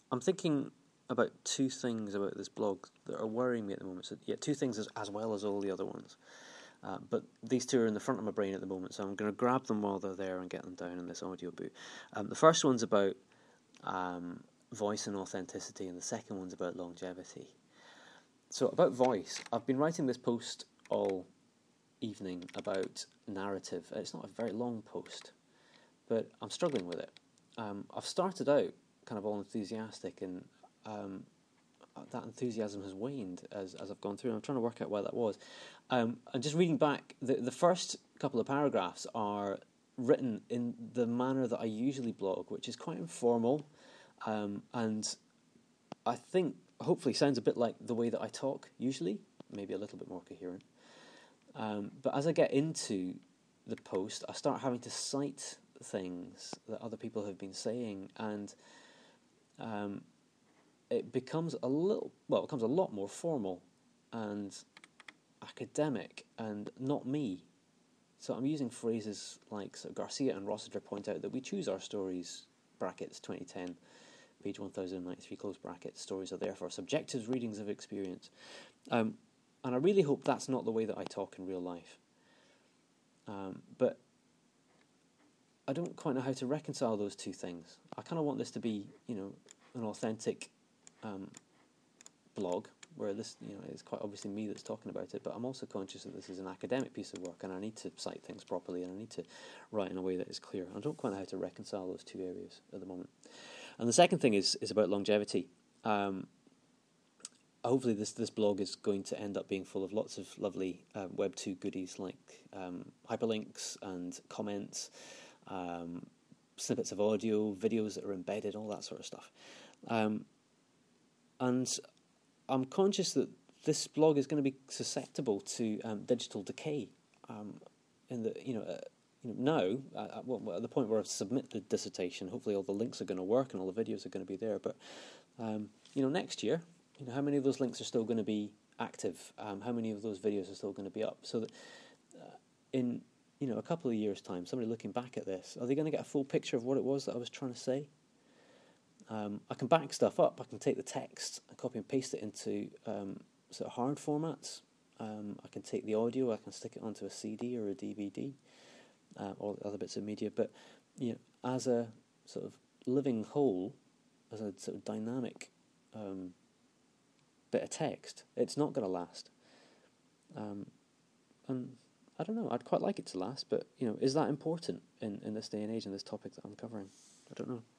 I'm thinking about two things about this blog that are worrying me at the moment. So, yeah, two things as well as all the other ones. But these two are in the front of my brain at the moment, so I'm going to grab them while they're there and get them down in this audio boot. The first one's about voice and authenticity, and the second one's about longevity. So about voice, I've been writing this post all evening about narrative. It's not a very long post, but I'm struggling with it. I've started out kind of all enthusiastic, and that enthusiasm has waned as I've gone through, and I'm trying to work out why that was. And just reading back, the first couple of paragraphs are written in the manner that I usually blog, which is quite informal, and I think hopefully sounds a bit like the way that I talk usually, maybe a little bit more coherent. But as I get into the post, I start having to cite things that other people have been saying, and it becomes a lot more formal and academic and not me. So I'm using phrases like, so Garcia and Rossiter point out that we choose our stories, brackets 2010, page 1093, close brackets, stories are therefore subjective readings of experience. And I really hope that's not the way that I talk in real life. But I don't quite know how to reconcile those two things. I kind of want this to be, an authentic blog, where this, it's quite obviously me that's talking about it, but I'm also conscious that this is an academic piece of work, and I need to cite things properly, and I need to write in a way that is clear. I don't quite know how to reconcile those two areas at the moment. And the second thing is about longevity. Hopefully this blog is going to end up being full of lots of lovely Web 2 goodies like hyperlinks and comments, snippets of audio, videos that are embedded, all that sort of stuff. And I'm conscious that this blog is going to be susceptible to digital decay. In the now at the point where I've submitted the dissertation, hopefully all the links are going to work and all the videos are going to be there. But next year, how many of those links are still going to be active? How many of those videos are still going to be up? So that in a couple of years' time, somebody looking back at this, are they going to get a full picture of what it was that I was trying to say? I can back stuff up. I can take the text and copy and paste it into sort of hard formats. I can take the audio, I can stick it onto a CD or a DVD, or other bits of media. But as a sort of living whole, as a sort of dynamic bit of text, it's not going to last. And I don't know. I'd quite like it to last, but is that important in this day and age and this topic that I'm covering? I don't know.